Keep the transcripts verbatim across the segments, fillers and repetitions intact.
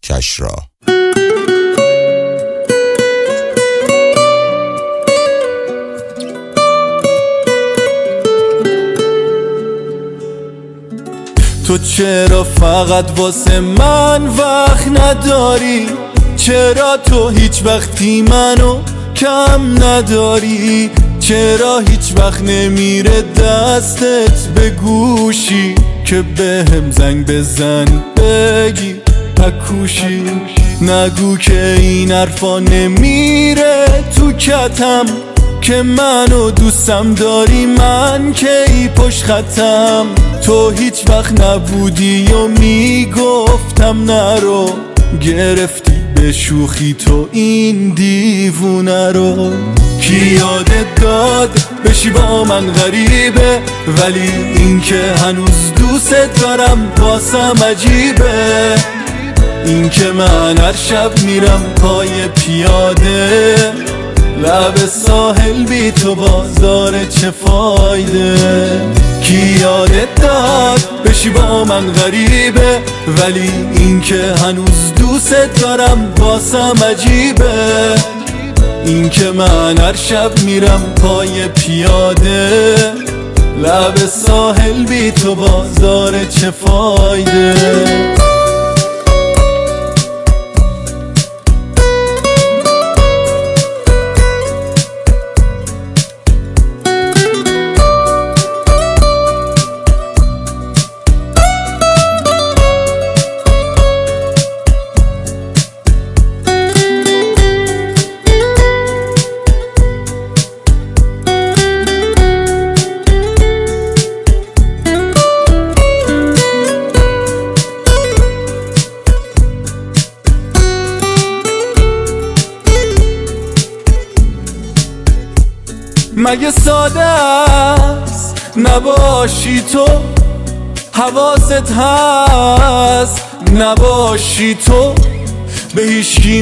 کشرا. تو چرا فقط واسه من وقت نداری؟ چرا تو هیچ وقتی منو کم نداری؟ چرا هیچ وقت نمیره دستت به گوشی که بهم زنگ بزن بگی پکوشی؟ نگو که این حرفا نمیره تو کتم که منو دوستم داری، من که ای پشت خطم. تو هیچ وقت نبودی و میگفتم نرو، گرفتی به شوخی تو این دیوونه رو. کی یادت داد بشی با من غریبه، ولی این که هنوز دوست دارم واسم عجیبه. این که من هر شب میرم پای پیاده، لب ساحل بی تو بازار چه فایده؟ کی یادت داد بشی با من غریبه، ولی این که هنوز دوست دارم واسم عجیبه. این که من هر شب میرم پای پیاده، لب ساحل بی تو بازار چه فایده؟ مگه ساده است نباشی تو؟ حواست هست نباشی تو؟ به هیچکی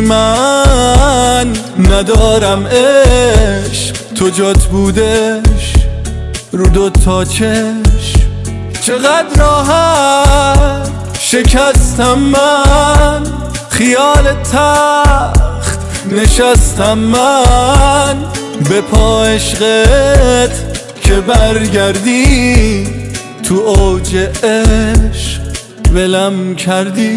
من ندارم عشق، تو جات بودش رو دو تا چشم. چقدر راحت شکستم من، خیال تخت نشستم من. به پا عشقت که برگردی، تو اوج عشق ولم کردی.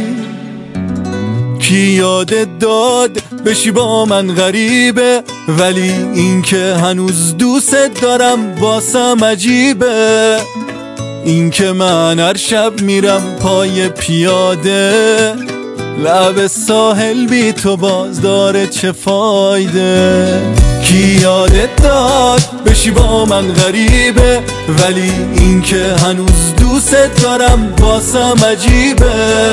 کی یادت داد بشی با من غریبه، ولی این که هنوز دوست دارم واسم عجیبه. این که من هر شب میرم پای پیاده، لب ساحل بی تو باز داره چه فایده؟ کی یادت داد بشی با من غریبه، ولی این که هنوز دوست دارم واسم عجیبه.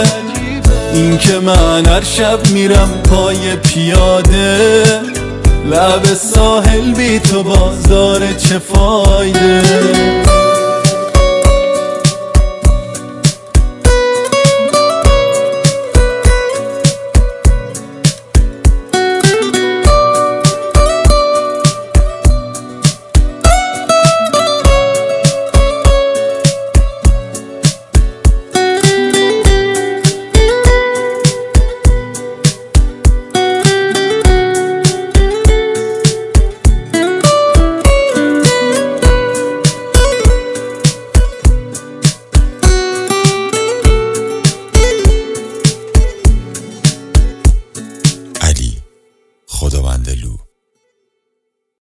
این که من هر شب میرم پای پیاده، لب ساحل بی تو باز داره چه فایده؟ علی خداوندلو.